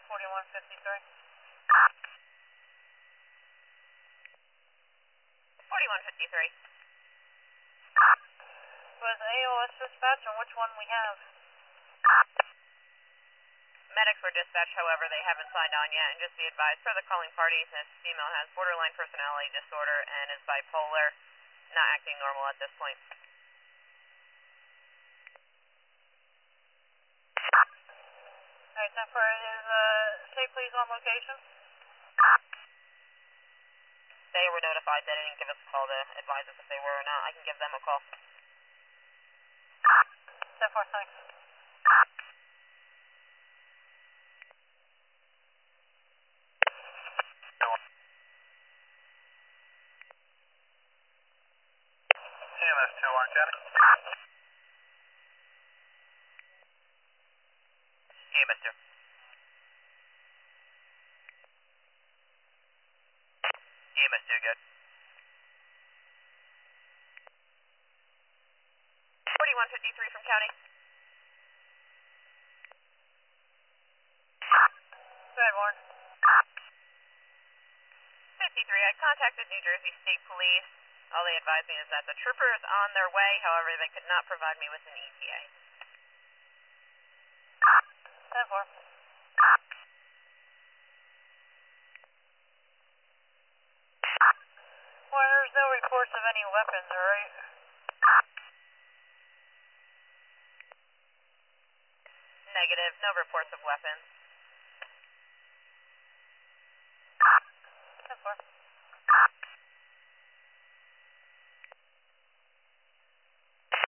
4153. 4153. Was AOS dispatch on which one we have? Medics were dispatched, however, they haven't signed on yet, and just be advised, for the calling party, this female has borderline personality disorder and is bipolar, not acting normal at this point. Alright, 10-4, is say please on location? They were notified. They didn't give us a call to advise us if they were or not. I can give them a call. 10-4, thanks. EMS 2 Orange County. EMS 2. EMS 2, good. 4153 from county. Go ahead, Warren. 53, I contacted New Jersey State Police. All they advised me is that the trooper is on their way, however, they could not provide me with an ETA. 10-4. Well, there's no reports of any weapons, alright? Negative, no reports of weapons. 10-4.